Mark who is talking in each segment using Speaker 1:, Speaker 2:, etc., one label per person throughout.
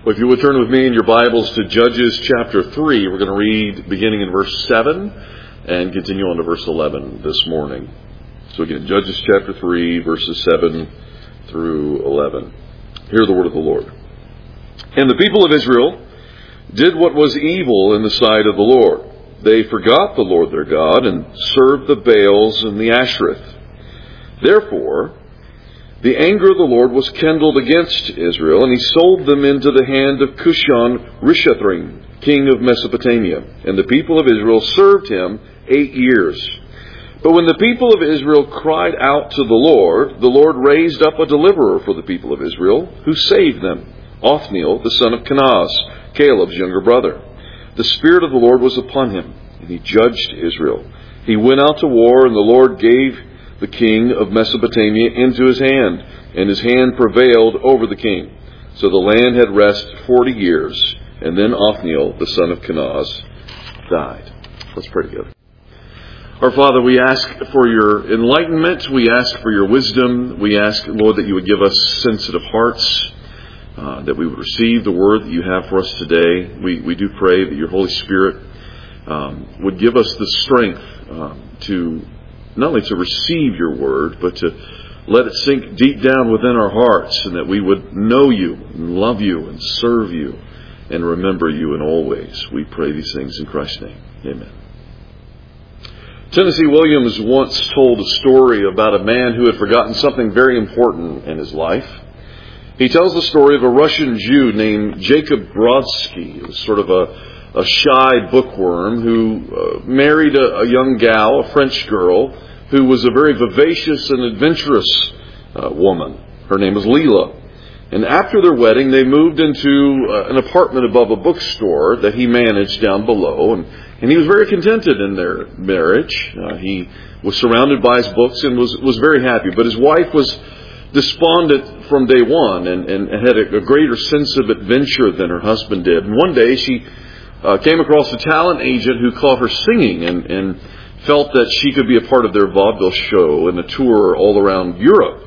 Speaker 1: Well, if you would turn with me in your Bibles to Judges chapter 3, we're going to read beginning in verse 7 and continue on to verse 11 this morning. So again, Judges chapter 3, verses 7 through 11. Hear the word of the Lord. And the people of Israel did what was evil in the sight of the Lord. They forgot the Lord their God and served the Baals and the Ashereth. Therefore, the anger of the Lord was kindled against Israel, and he sold them into the hand of Cushan-Rishathaim, king of Mesopotamia. And the people of Israel served him 8 years. But when the people of Israel cried out to the Lord raised up a deliverer for the people of Israel, who saved them, Othniel, the son of Kenaz, Caleb's younger brother. The Spirit of the Lord was upon him, and he judged Israel. He went out to war, and the Lord gave the king of Mesopotamia into his hand, and his hand prevailed over the king. So the land had rest 40 years, and then Othniel, the son of Kenaz, died. Let's pray together. Our Father, we ask for your enlightenment. We ask for your wisdom. We ask, Lord, that you would give us sensitive hearts, that we would receive the word that you have for us today. We do pray that your Holy Spirit would give us the strength to not only to receive your word, but to let it sink deep down within our hearts, and that we would know you and love you and serve you and remember you in all ways. We pray these things in Christ's name. Amen. Tennessee Williams once told a story about a man who had forgotten something very important in his life. He tells the story of a Russian Jew named Jacob Brodsky. He was sort of a shy bookworm who married a young gal, a French girl, who was a very vivacious and adventurous woman. Her name was Leela. And after their wedding, they moved into an apartment above a bookstore that he managed down below. And he was very contented in their marriage. He was surrounded by his books and was very happy. But his wife was despondent from day one and had a greater sense of adventure than her husband did. And one day she came across a talent agent who caught her singing and felt that she could be a part of their vaudeville show and a tour all around Europe.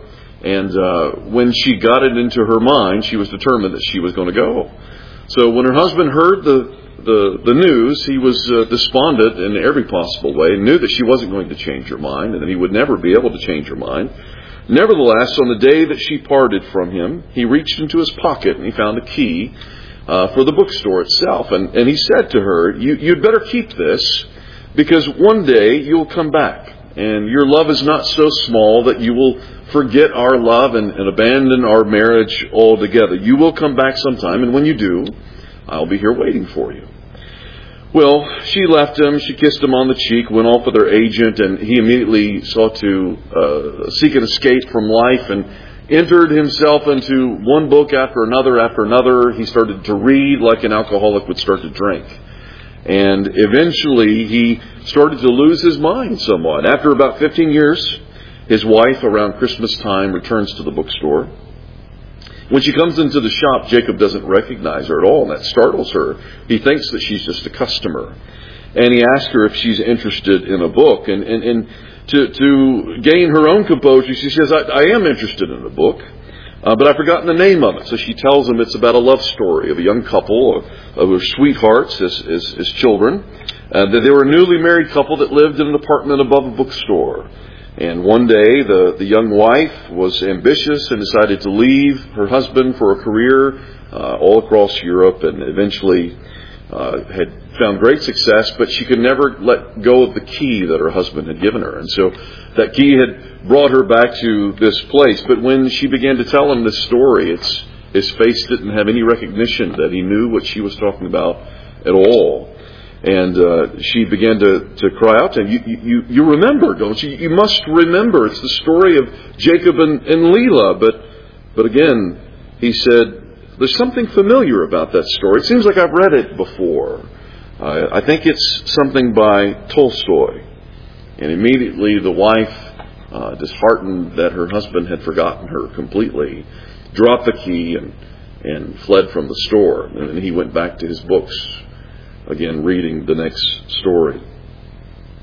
Speaker 1: And when she got it into her mind, she was determined that she was going to go. So when her husband heard the news, he was despondent in every possible way, knew that she wasn't going to change her mind and that he would never be able to change her mind. Nevertheless, on the day that she parted from him, he reached into his pocket and he found a key for the bookstore itself. And he said to her, you'd better keep this, because one day you'll come back, and your love is not so small that you will forget our love and abandon our marriage altogether. You will come back sometime, and when you do, I'll be here waiting for you. Well, she left him, she kissed him on the cheek, went off with her agent, and he immediately sought to seek an escape from life and entered himself into one book after another. He started to read like an alcoholic would start to drink. And eventually he started to lose his mind somewhat. After about 15 years, his wife, around Christmas time, returns to the bookstore. When she comes into the shop, Jacob doesn't recognize her at all, and that startles her. He thinks that she's just a customer. And he asks her if she's interested in a book. And to gain her own composure, she says, I am interested in a book, but I've forgotten the name of it. So she tells him it's about a love story of a young couple who were sweethearts as children. That they were a newly married couple that lived in an apartment above a bookstore. And one day the young wife was ambitious and decided to leave her husband for a career all across Europe, and eventually had found great success, but she could never let go of the key that her husband had given her. And so that key had brought her back to this place. But when she began to tell him this story, his face didn't have any recognition that he knew what she was talking about at all. And she began to cry out to him, you remember, don't you? You must remember. It's the story of Jacob and Leela. But again, he said, there's something familiar about that story. It seems like I've read it before. I think it's something by Tolstoy. And immediately the wife, disheartened that her husband had forgotten her completely, dropped the key and fled from the store. And then he went back to his books, again reading the next story.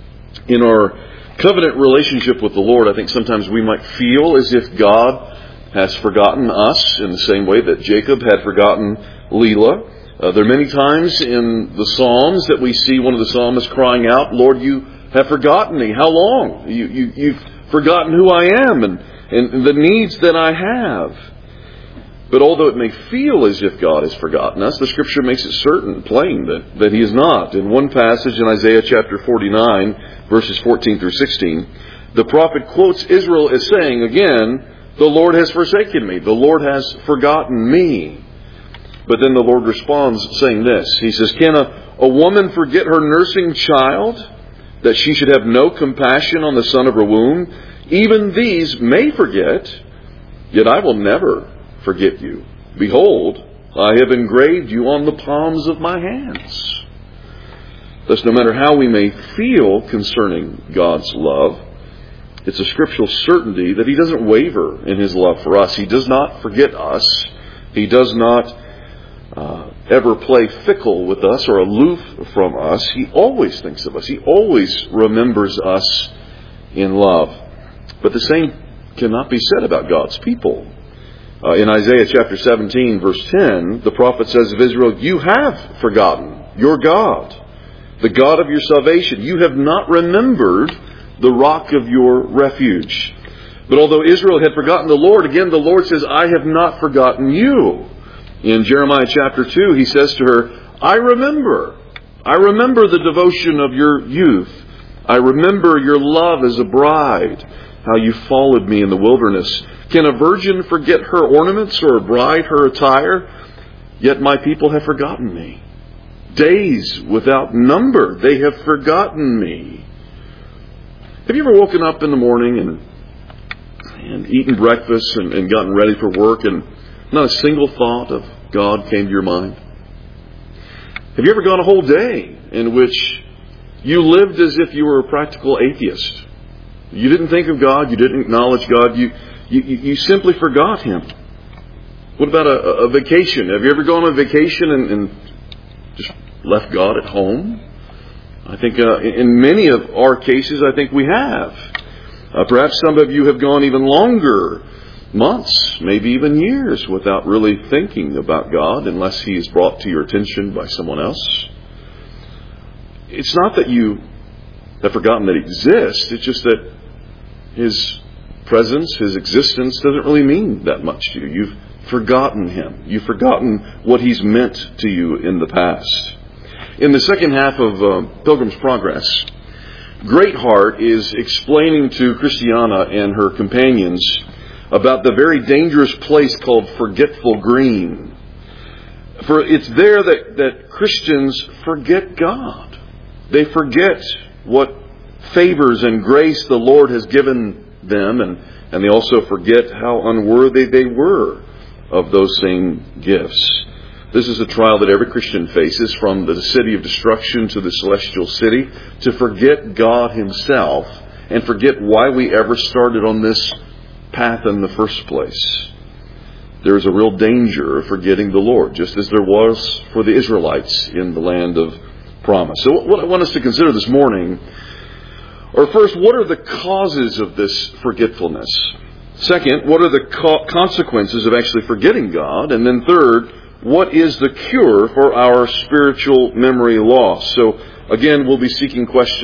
Speaker 1: In our covenant relationship with the Lord, I think sometimes we might feel as if God has forgotten us in the same way that Jacob had forgotten Lelah. There are many times in the Psalms that we see one of the psalmists crying out, "Lord, you have forgotten me. How long? You've forgotten who I am and the needs that I have." But although it may feel as if God has forgotten us, the Scripture makes it certain, plain, that He is not. In one passage in Isaiah chapter 49, verses 14 through 16, the prophet quotes Israel as saying, again, "The Lord has forsaken me. The Lord has forgotten me." But then the Lord responds saying this. He says, "Can a woman forget her nursing child, that she should have no compassion on the son of her womb? Even these may forget, yet I will never forget you. Behold, I have engraved you on the palms of my hands." Thus, no matter how we may feel concerning God's love, it's a scriptural certainty that He doesn't waver in His love for us. He does not forget us. He does not ever play fickle with us or aloof from us. He always thinks of us. He always remembers us in love. But the same cannot be said about God's people. In Isaiah chapter 17, verse 10, the prophet says of Israel, "You have forgotten your God, the God of your salvation. You have not remembered the rock of your refuge." But although Israel had forgotten the Lord, again the Lord says, "I have not forgotten you." In Jeremiah chapter 2, He says to her, I remember the devotion of your youth. I remember your love as a bride, how you followed me in the wilderness. Can a virgin forget her ornaments or a bride her attire? Yet my people have forgotten me. Days without number, they have forgotten me. Have you ever woken up in the morning and eaten breakfast and gotten ready for work and not a single thought of God came to your mind? Have you ever gone a whole day in which you lived as if you were a practical atheist? You didn't think of God. You didn't acknowledge God. You simply forgot Him. What about a vacation? Have you ever gone on a vacation and just left God at home? I think in many of our cases, I think we have. Perhaps some of you have gone even longer, months, maybe even years, without really thinking about God unless He is brought to your attention by someone else. It's not that you have forgotten that He exists. It's just that His presence, His existence doesn't really mean that much to you. You've forgotten Him. You've forgotten what He's meant to you in the past. In the second half of Pilgrim's Progress, Greatheart is explaining to Christiana and her companions about the very dangerous place called Forgetful Green. For it's there that Christians forget God. They forget what favors and grace the Lord has given them, and they also forget how unworthy they were of those same gifts. This is a trial that every Christian faces, from the city of destruction to the celestial city, to forget God Himself and forget why we ever started on this path in the first place. There is a real danger of forgetting the Lord, just as there was for the Israelites in the land of promise. So what I want us to consider this morning are, first, what are the causes of this forgetfulness? Second, what are the consequences of actually forgetting God? And then third, what is the cure for our spiritual memory loss? So again, we'll be seeking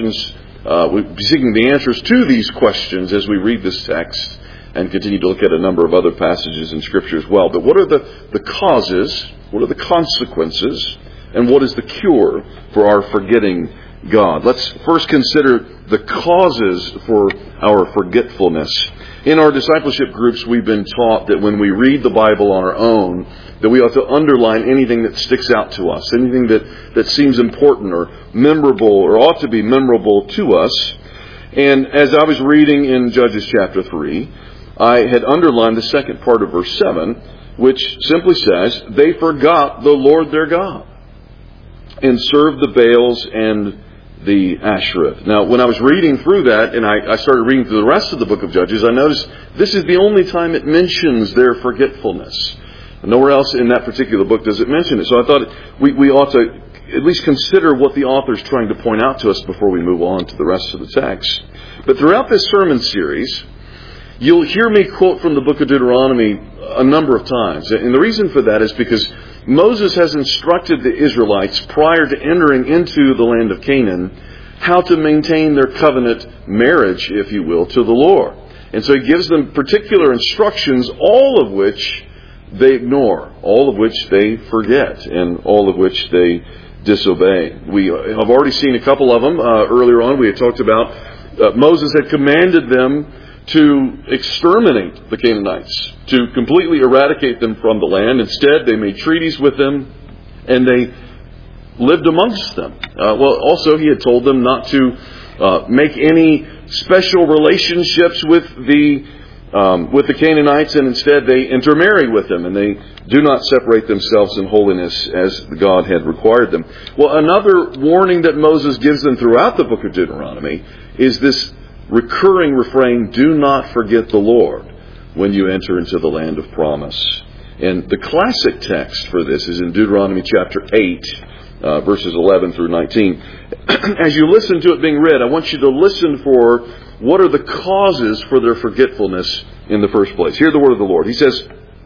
Speaker 1: the answers to these questions as we read this text and continue to look at a number of other passages in Scripture as well. But what are the causes? What are the consequences? And what is the cure for our forgetting God? Let's first consider the causes for our forgetfulness. In our discipleship groups, we've been taught that when we read the Bible on our own, that we ought to underline anything that sticks out to us, anything that seems important or memorable or ought to be memorable to us. And as I was reading in Judges chapter 3, I had underlined the second part of verse 7, which simply says, "They forgot the Lord their God and served the Baals and the Ashereth." Now, when I was reading through that, and I started reading through the rest of the book of Judges, I noticed this is the only time it mentions their forgetfulness. Nowhere else in that particular book does it mention it. So I thought we ought to at least consider what the author is trying to point out to us before we move on to the rest of the text. But throughout this sermon series, You'll hear me quote from the book of Deuteronomy a number of times. And the reason for that is because Moses has instructed the Israelites prior to entering into the land of Canaan how to maintain their covenant marriage, if you will, to the Lord. And so he gives them particular instructions, all of which they ignore, all of which they forget, and all of which they disobey. We have already seen a couple of them. Earlier on we had talked about Moses had commanded them to exterminate the Canaanites, to completely eradicate them from the land. Instead, they made treaties with them, and they lived amongst them. Also, he had told them not to make any special relationships with the Canaanites, and instead they intermarried with them, and they do not separate themselves in holiness as God had required them. Well, another warning that Moses gives them throughout the book of Deuteronomy is this recurring refrain, do not forget the Lord when you enter into the land of promise. And the classic text for this is in Deuteronomy chapter 8, verses 11 through 19. As you listen to it being read, I want you to listen for what are the causes for their forgetfulness in the first place. Hear the word of the Lord. He says,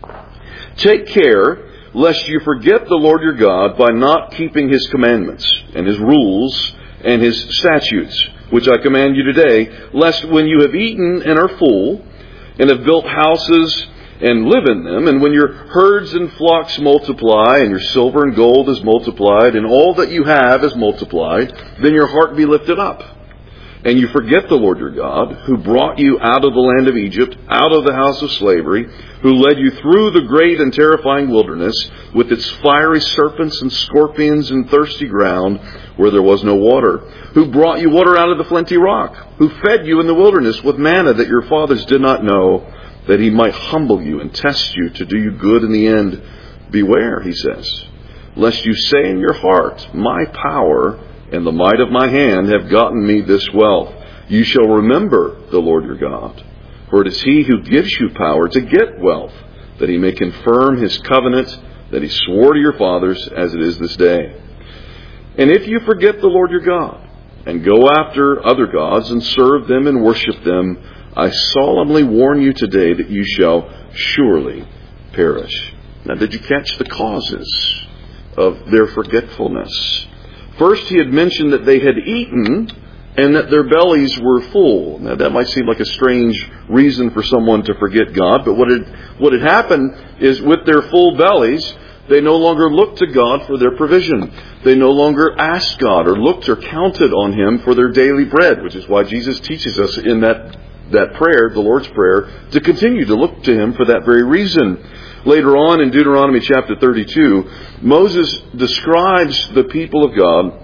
Speaker 1: take care lest you forget the Lord your God by not keeping His commandments and His rules and His statutes, which I command you today, lest when you have eaten and are full, and have built houses and live in them, and when your herds and flocks multiply, and your silver and gold is multiplied, and all that you have is multiplied, then your heart be lifted up, and you forget the Lord your God, who brought you out of the land of Egypt, out of the house of slavery, who led you through the great and terrifying wilderness, with its fiery serpents and scorpions and thirsty ground, where there was no water, who brought you water out of the flinty rock, who fed you in the wilderness with manna that your fathers did not know, that He might humble you and test you to do you good in the end. Beware, He says, lest you say in your heart, my power and the might of my hand have gotten me this wealth. You shall remember the Lord your God, for it is He who gives you power to get wealth, that He may confirm His covenant that He swore to your fathers, as it is this day. And if you forget the Lord your God, and go after other gods, and serve them and worship them, I solemnly warn you today that you shall surely perish. Now, did you catch the causes of their forgetfulness? First, he had mentioned that they had eaten and that their bellies were full. Now, that might seem like a strange reason for someone to forget God, but what had happened is with their full bellies, they no longer looked to God for their provision. They no longer asked God or looked or counted on Him for their daily bread, which is why Jesus teaches us in that prayer, the Lord's Prayer, to continue to look to Him for that very reason. Later on in Deuteronomy chapter 32, Moses describes the people of God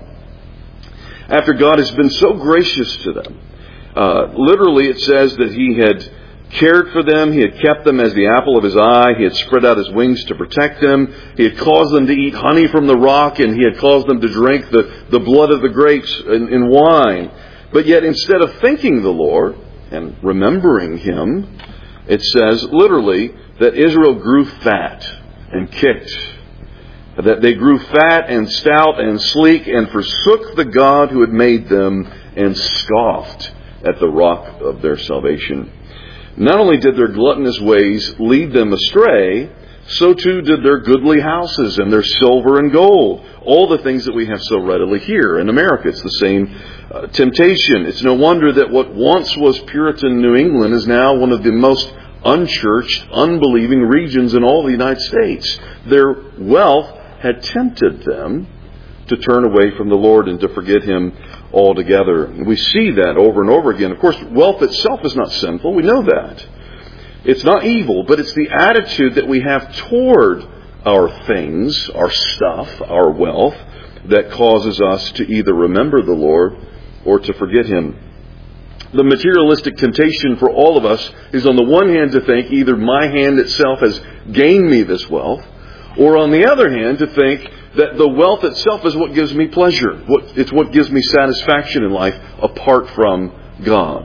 Speaker 1: after God has been so gracious to them. Literally it says that He had cared for them, He had kept them as the apple of His eye, He had spread out His wings to protect them, He had caused them to eat honey from the rock, and He had caused them to drink the blood of the grapes in wine. But yet instead of thanking the Lord and remembering Him, it says literally that Israel grew fat and kicked. That they grew fat and stout and sleek and forsook the God who had made them and scoffed at the rock of their salvation. Not only did their gluttonous ways lead them astray, so too did their goodly houses and their silver and gold. All the things that we have so readily here in America. It's the same temptation. It's no wonder that what once was Puritan New England is now one of the most unchurched, unbelieving regions in all the United States. Their wealth had tempted them to turn away from the Lord and to forget Him altogether. And we see that over and over again. Of course, wealth itself is not sinful. We know that. It's not evil, but it's the attitude that we have toward our things, our stuff, our wealth, that causes us to either remember the Lord or to forget Him. The materialistic temptation for all of us is on the one hand to think either my hand itself has gained me this wealth, or on the other hand to think that the wealth itself is what gives me pleasure. It's what gives me satisfaction in life apart from God.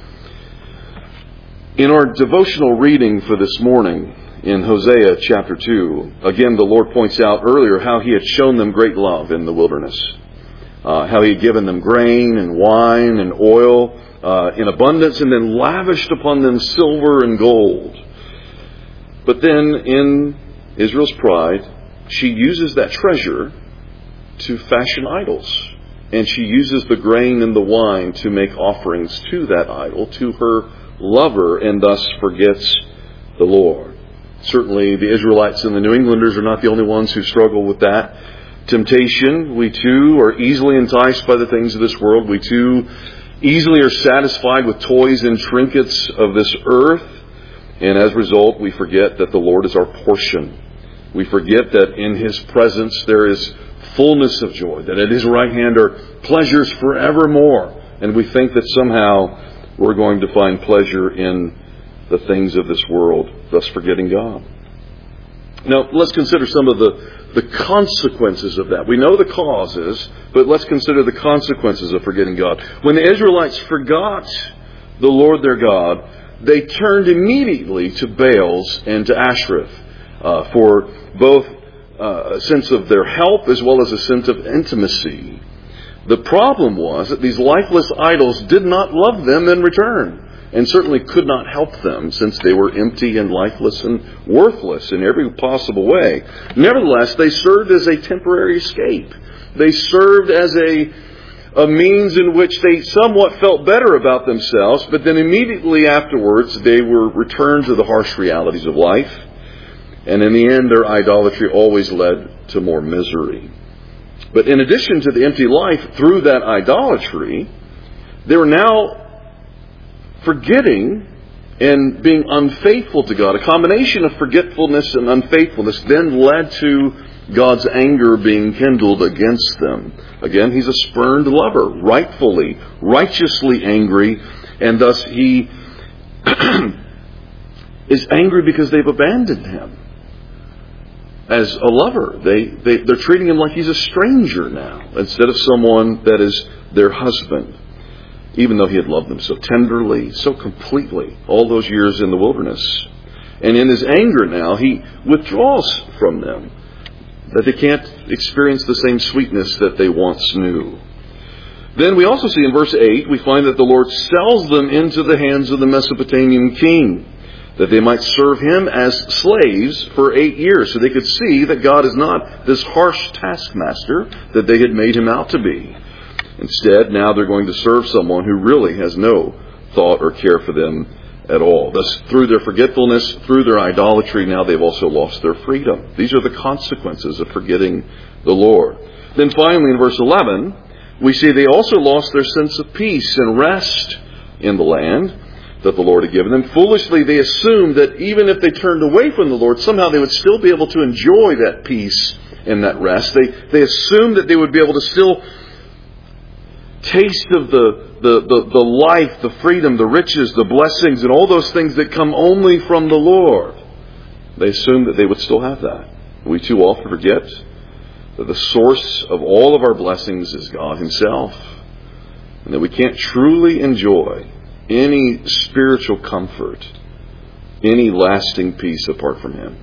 Speaker 1: In our devotional reading for this morning in Hosea chapter 2, again the Lord points out earlier how He had shown them great love in the wilderness. How He had given them grain and wine and oil in abundance, and then lavished upon them silver and gold. But then in Israel's pride, she uses that treasure to fashion idols. And she uses the grain and the wine to make offerings to that idol, to her lover, and thus forgets the Lord. Certainly the Israelites and the New Englanders are not the only ones who struggle with that temptation. We too are easily enticed by the things of this world. We too easily are satisfied with toys and trinkets of this earth. And as a result, we forget that the Lord is our portion. We forget that in His presence there is fullness of joy, that at His right hand are pleasures forevermore. And we think that somehow we're going to find pleasure in the things of this world, thus forgetting God. Now, let's consider some of the consequences of that. We know the causes, but let's consider the consequences of forgetting God. When the Israelites forgot the Lord their God, they turned immediately to Baals and to Ashereth for both a sense of their help as well as a sense of intimacy. The problem was that these lifeless idols did not love them in return, and certainly could not help them, since they were empty and lifeless and worthless in every possible way. Nevertheless, they served as a temporary escape. They served as a means in which they somewhat felt better about themselves, but then immediately afterwards they were returned to the harsh realities of life. And in the end, their idolatry always led to more misery. But in addition to the empty life through that idolatry, they were now forgetting and being unfaithful to God. A combination of forgetfulness and unfaithfulness then led to God's anger being kindled against them. Again, He's a spurned lover, rightfully, righteously angry, and thus He is angry because they've abandoned Him. As a lover, they're treating Him like He's a stranger now, instead of someone that is their husband, even though He had loved them so tenderly, so completely, all those years in the wilderness. And in His anger now, He withdraws from them, that they can't experience the same sweetness that they once knew. Then we also see in verse 8, we find that the Lord sells them into the hands of the Mesopotamian king, that they might serve him as slaves for 8 years, so they could see that God is not this harsh taskmaster that they had made Him out to be. Instead, now they're going to serve someone who really has no thought or care for them at all. Thus, through their forgetfulness, through their idolatry, now they've also lost their freedom. These are the consequences of forgetting the Lord. Then finally, in verse 11, we see they also lost their sense of peace and rest in the land that the Lord had given them. Foolishly, they assumed that even if they turned away from the Lord, somehow they would still be able to enjoy that peace and that rest. They assumed that they would be able to still taste of the life, the freedom, the riches, the blessings, and all those things that come only from the Lord. They assumed that they would still have that. We too often forget that the source of all of our blessings is God Himself, and that we can't truly enjoy any spiritual comfort, any lasting peace apart from Him.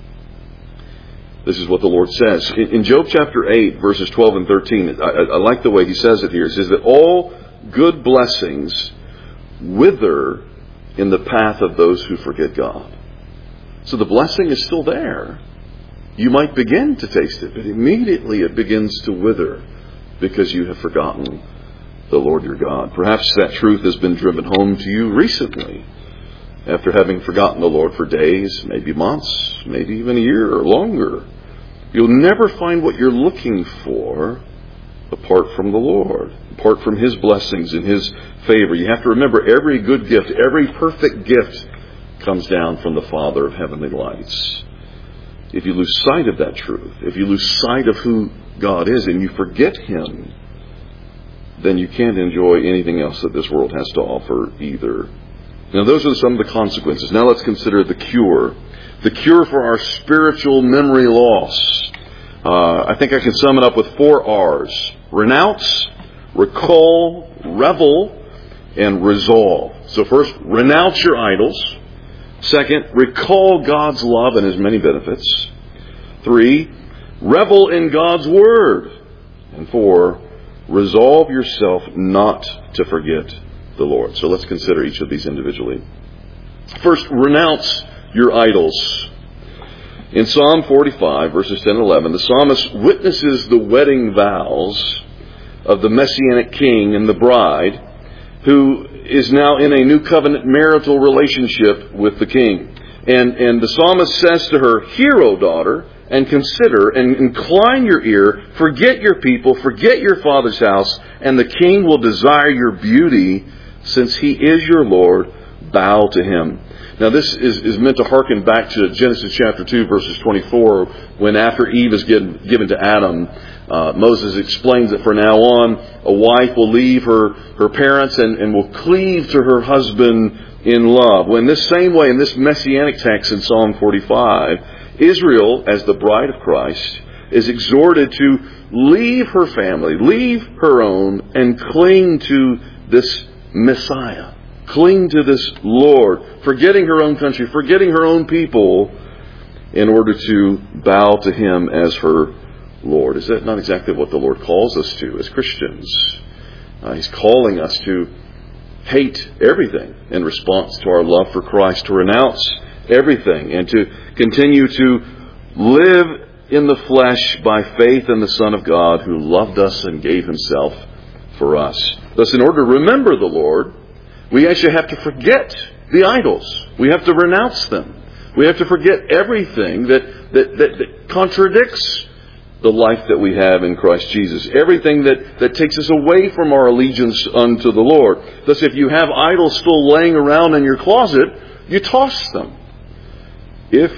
Speaker 1: This is what the Lord says. In Job chapter 8, verses 12 and 13, I like the way He says it here. It says that all good blessings wither in the path of those who forget God. So the blessing is still there. You might begin to taste it, but immediately it begins to wither because you have forgotten the Lord your God. Perhaps that truth has been driven home to you recently, after having forgotten the Lord for days, maybe months, maybe even a year or longer. You'll never find what you're looking for apart from the Lord, apart from His blessings and His favor. You have to remember, every good gift, every perfect gift comes down from the Father of heavenly lights. If you lose sight of that truth, if you lose sight of who God is and you forget Him, then you can't enjoy anything else that this world has to offer either. Now, those are some of the consequences. Now let's consider the cure. The cure for our spiritual memory loss. I think I can sum it up with 4 R's. Renounce, recall, revel, and resolve. So first, renounce your idols. Second, recall God's love and His many benefits. 3, revel in God's Word. And 4, resolve yourself not to forget the Lord. So let's consider each of these individually. First, renounce your idols. In Psalm 45, verses 10 and 11, the psalmist witnesses the wedding vows of the Messianic king and the bride, who is now in a new covenant marital relationship with the king. And the psalmist says to her, "Hear, O daughter, and consider, and incline your ear, forget your people, forget your father's house, and the king will desire your beauty, since he is your Lord, bow to him." Now this is meant to hearken back to Genesis chapter 2, verses 24, when after Eve is given to Adam, Moses explains that from now on, a wife will leave her parents and will cleave to her husband in love. Well, in this same way, in this messianic text in Psalm 45, Israel, as the bride of Christ, is exhorted to leave her family, leave her own, and cling to this Messiah. Cling to this Lord, forgetting her own country, forgetting her own people, in order to bow to Him as her Lord. Is that not exactly what the Lord calls us to as Christians? He's calling us to hate everything in response to our love for Christ, to renounce everything, and to continue to live in the flesh by faith in the Son of God, who loved us and gave Himself for us. Thus, in order to remember the Lord, we actually have to forget the idols. We have to renounce them. We have to forget everything that contradicts the life that we have in Christ Jesus. Everything that takes us away from our allegiance unto the Lord. Thus, if you have idols still laying around in your closet, you toss them. If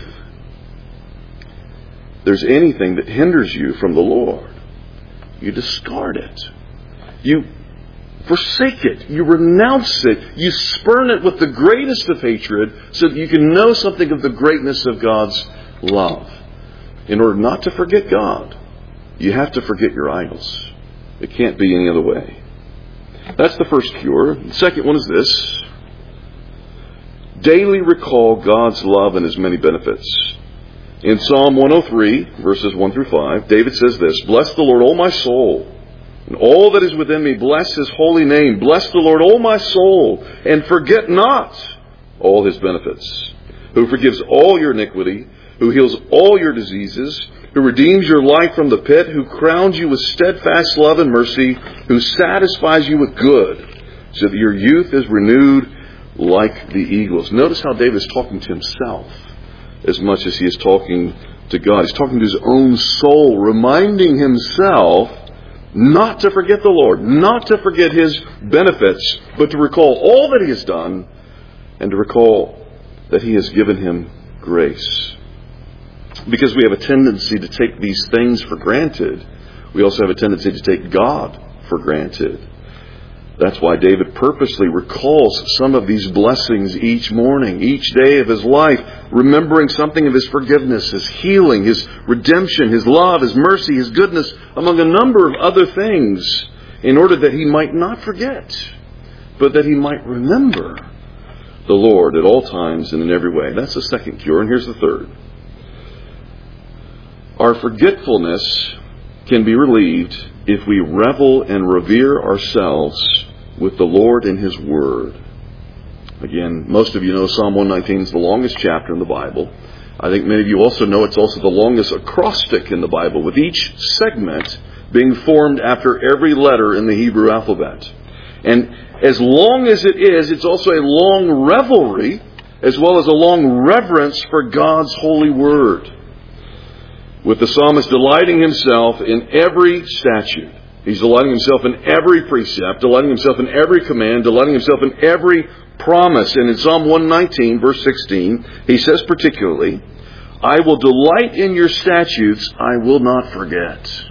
Speaker 1: there's anything that hinders you from the Lord, you discard it. You forsake it. You renounce it. You spurn it with the greatest of hatred, so that you can know something of the greatness of God's love. In order not to forget God, you have to forget your idols. It can't be any other way. That's the first cure. The second one is this: daily recall God's love and His many benefits. In Psalm 103, verses 1 through 5, David says this: "Bless the Lord, O my soul, and all that is within me, bless His holy name. Bless the Lord, O my soul, and forget not all His benefits, who forgives all your iniquity, who heals all your diseases, who redeems your life from the pit, who crowns you with steadfast love and mercy, who satisfies you with good, so that your youth is renewed like the eagles." Notice how David is talking to himself as much as he is talking to God. He's talking to his own soul, reminding himself not to forget the Lord, not to forget His benefits, but to recall all that He has done, and to recall that He has given him grace. Because we have a tendency to take these things for granted, we also have a tendency to take God for granted. That's why David purposely recalls some of these blessings each morning, each day of his life, remembering something of His forgiveness, His healing, His redemption, His love, His mercy, His goodness, among a number of other things, in order that he might not forget, but that he might remember the Lord at all times and in every way. That's the second cure, and here's the third. Our forgetfulness can be relieved if we revel and revere ourselves with the Lord and His Word. Again, most of you know Psalm 119 is the longest chapter in the Bible. I think many of you also know it's also the longest acrostic in the Bible, with each segment being formed after every letter in the Hebrew alphabet. And as long as it is, it's also a long revelry, as well as a long reverence for God's holy Word, with the psalmist delighting himself in every statute. He's delighting himself in every precept, delighting himself in every command, delighting himself in every promise. And in Psalm 119, verse 16, he says particularly, "I will delight in your statutes, I will not forget."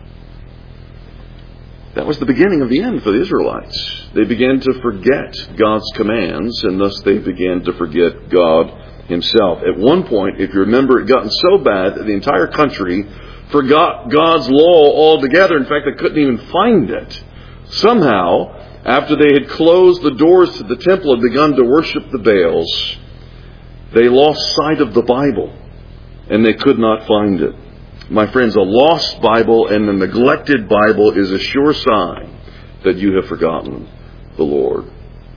Speaker 1: That was the beginning of the end for the Israelites. They began to forget God's commands, and thus they began to forget God Himself. At one point, if you remember, it gotten so bad that the entire country forgot God's law altogether. In fact, they couldn't even find it. Somehow, after they had closed the doors to the temple and begun to worship the Baals, they lost sight of the Bible, and they could not find it. My friends, a lost Bible and a neglected Bible is a sure sign that you have forgotten the Lord.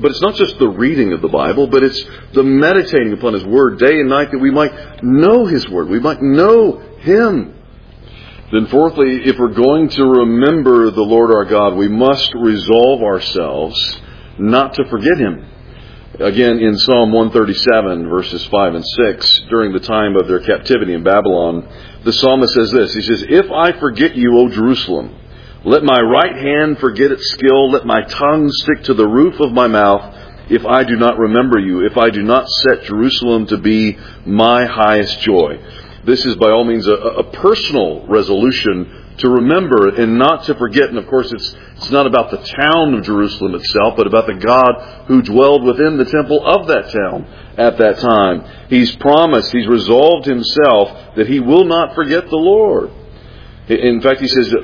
Speaker 1: But it's not just the reading of the Bible, but it's the meditating upon His Word day and night, that we might know His Word, we might know Him. Then fourthly, if we're going to remember the Lord our God, we must resolve ourselves not to forget Him. Again, in Psalm 137, verses 5 and 6, during the time of their captivity in Babylon, the psalmist says this. He says, "If I forget you, O Jerusalem, let my right hand forget its skill, let my tongue stick to the roof of my mouth, if I do not remember you, if I do not set Jerusalem to be my highest joy." This is by all means a personal resolution to remember and not to forget. And of course, it's not about the town of Jerusalem itself, but about the God who dwelled within the temple of that town at that time. He's promised, He's resolved Himself that He will not forget the Lord. In fact, He says,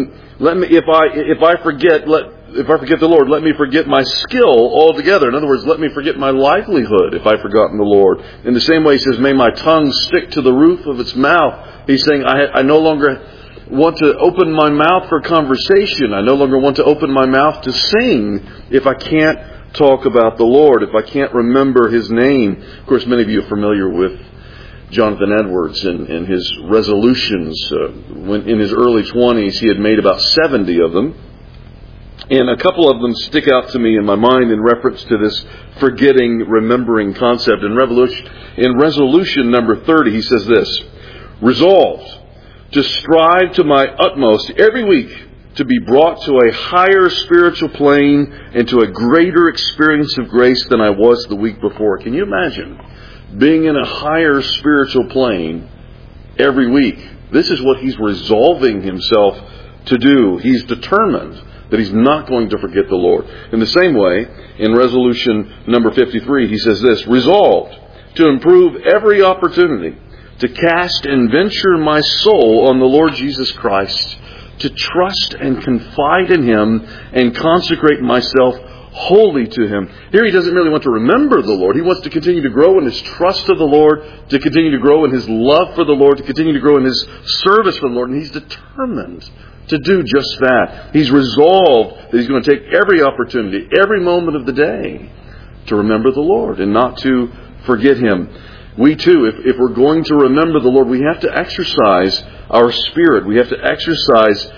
Speaker 1: if I forget the Lord, let me forget my skill altogether. In other words, let me forget my livelihood if I've forgotten the Lord. In the same way, He says, may my tongue stick to the roof of its mouth. He's saying, I no longer want to open my mouth for conversation. I no longer want to open my mouth to sing if I can't talk about the Lord, if I can't remember His name. Of course, many of you are familiar with Jonathan Edwards and his resolutions. When in his early 20s, he had made about 70 of them. And a couple of them stick out to me in my mind in reference to this forgetting, remembering concept. In resolution number 30, he says this: "Resolved to strive to my utmost every week to be brought to a higher spiritual plane and to a greater experience of grace than I was the week before." Can you imagine being in a higher spiritual plane every week? This is what he's resolving himself to do. He's determined that he's not going to forget the Lord. In the same way, in resolution number 53, he says this: "Resolved to improve every opportunity to cast and venture my soul on the Lord Jesus Christ, to trust and confide in Him and consecrate myself wholly to Him." Here he doesn't really want to remember the Lord. He wants to continue to grow in his trust of the Lord, to continue to grow in his love for the Lord, to continue to grow in his service for the Lord. And he's determined to do just that. He's resolved that he's going to take every opportunity, every moment of the day, to remember the Lord and not to forget Him. We too, if we're going to remember the Lord, we have to exercise our spirit. We have to exercise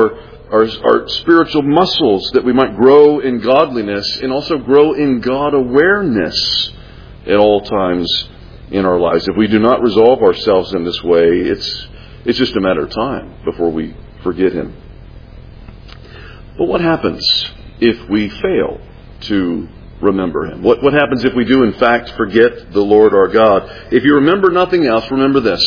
Speaker 1: our spiritual muscles, that we might grow in godliness and also grow in God awareness at all times in our lives. If we do not resolve ourselves in this way, it's just a matter of time before we forget Him. But what happens if we fail to remember Him? What happens if we do in fact forget the Lord our God? If you remember nothing else, remember this.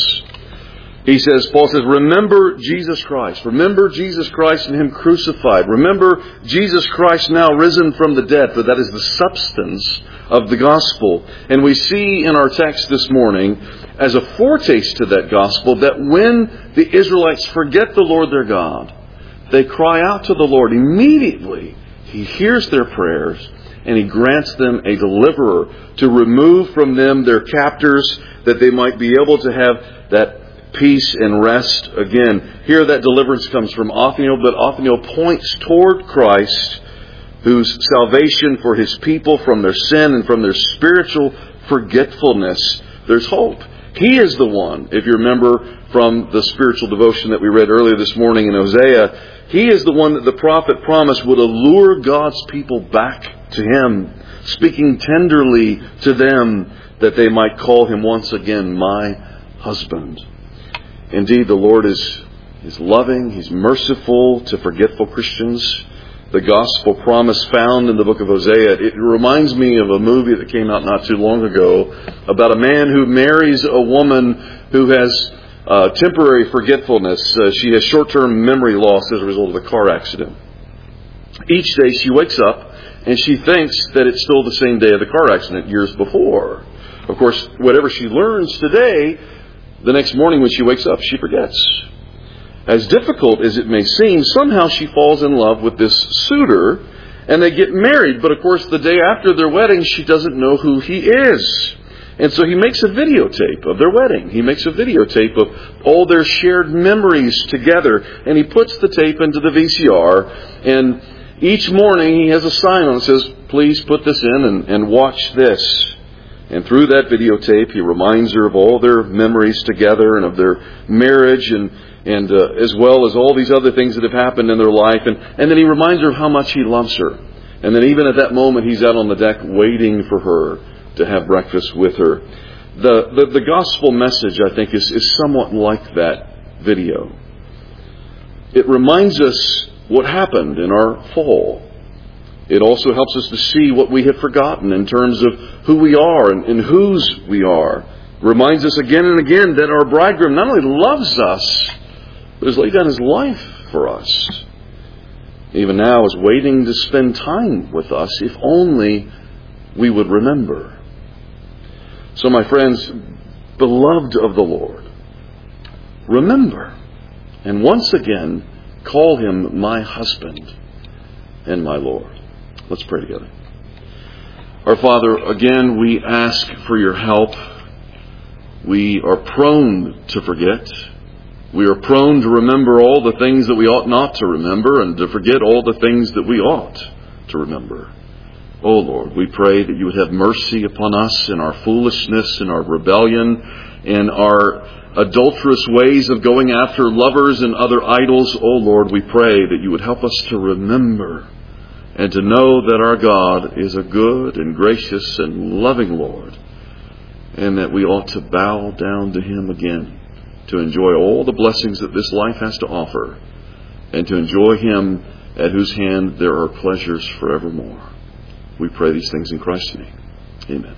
Speaker 1: Paul says, remember Jesus Christ. Remember Jesus Christ and Him crucified. Remember Jesus Christ now risen from the dead, for that is the substance of the gospel. And we see in our text this morning, as a foretaste to that gospel, that when the Israelites forget the Lord their God, they cry out to the Lord. Immediately, He hears their prayers, and He grants them a deliverer to remove from them their captors, that they might be able to have that peace and rest again. Here that deliverance comes from Othniel, but Othniel points toward Christ, whose salvation for His people from their sin and from their spiritual forgetfulness, there's hope. He is the one, if you remember from the spiritual devotion that we read earlier this morning in Hosea, He is the one that the prophet promised would allure God's people back to Him, speaking tenderly to them that they might call Him once again my husband. Indeed, the Lord is loving, He's merciful to forgetful Christians. The gospel promise found in the book of Hosea, it reminds me of a movie that came out not too long ago about a man who marries a woman who has temporary forgetfulness. She has short-term memory loss as a result of a car accident. Each day she wakes up and she thinks that it's still the same day of the car accident years before. Of course, whatever she learns today, the next morning when she wakes up, she forgets. As difficult as it may seem, somehow she falls in love with this suitor and they get married. But of course, the day after their wedding, she doesn't know who he is. And so he makes a videotape of their wedding. He makes a videotape of all their shared memories together. And he puts the tape into the VCR. And each morning he has a sign on it that says, please put this in and watch this. And through that videotape, he reminds her of all their memories together and of their marriage and as well as all these other things that have happened in their life. And then he reminds her of how much he loves her. And then even at that moment, he's out on the deck waiting for her to have breakfast with her. The gospel message, I think, is somewhat like that video. It reminds us what happened in our fall. It also helps us to see what we have forgotten in terms of who we are and whose we are. It reminds us again and again that our bridegroom not only loves us, but has laid down his life for us. Even now is waiting to spend time with us, if only we would remember. So my friends, beloved of the Lord, remember, and once again, call him my husband and my Lord. Let's pray together. Our Father, again, we ask for your help. We are prone to forget. We are prone to remember all the things that we ought not to remember and to forget all the things that we ought to remember. Oh Lord, we pray that you would have mercy upon us in our foolishness, in our rebellion, in our adulterous ways of going after lovers and other idols. Oh Lord, we pray that you would help us to remember and to know that our God is a good and gracious and loving Lord, and that we ought to bow down to him again, to enjoy all the blessings that this life has to offer, and to enjoy him at whose hand there are pleasures forevermore. We pray these things in Christ's name. Amen.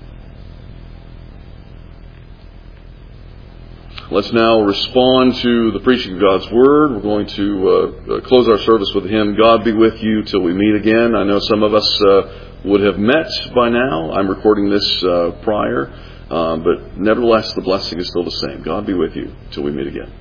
Speaker 1: Let's now respond to the preaching of God's Word. We're going to close our service with the hymn, God Be With You Till We Meet Again. I know some of us would have met by now. I'm recording this prior. But nevertheless, the blessing is still the same. God be with you till we meet again.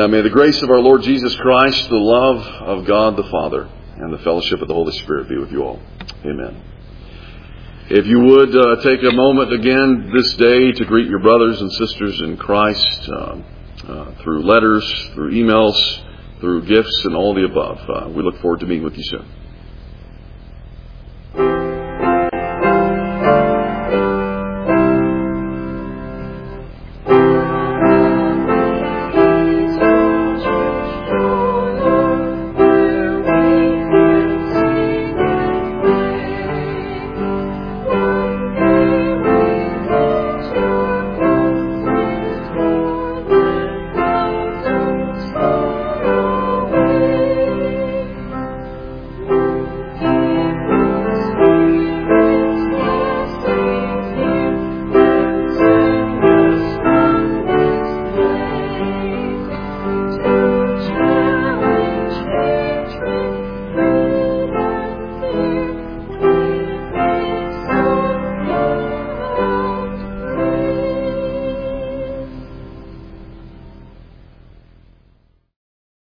Speaker 1: Now may the grace of our Lord Jesus Christ, the love of God the Father, and the fellowship of the Holy Spirit be with you all. Amen. If you would take a moment again this day to greet your brothers and sisters in Christ through letters, through emails, through gifts, and all the above. We look forward to meeting with you soon.